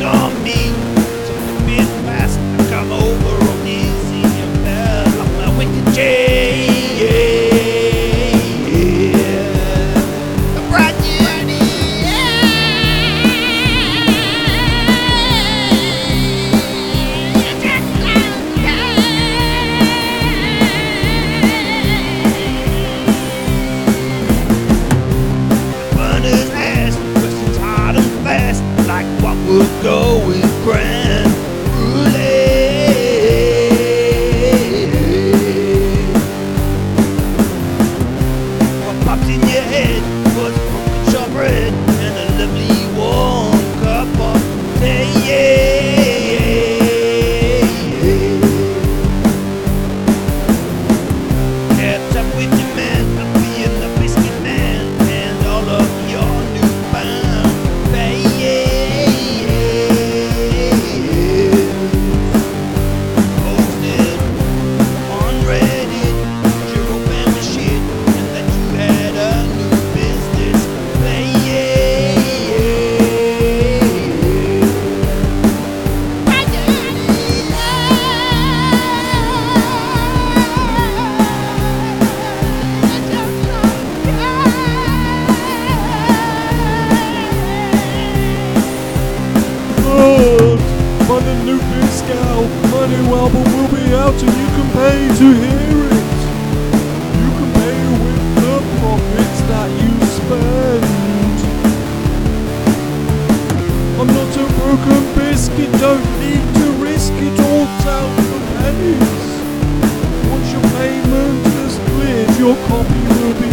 on me. So the bit fast, I come over on easy and bad. I'm a wicked J. Like what would go with grand roulette. What popped in your head was pumpkin shortbread and a lovely warm cup of tea. Kept up with your man, I'm being the biscuit man, and all of your newfound baby. My new Biscow, my new album will be out and you can pay to hear it. You can pay with the profits that you spend. I'm not a broken biscuit, don't need to risk it all down for pennies. Once your payment has cleared, your copy will be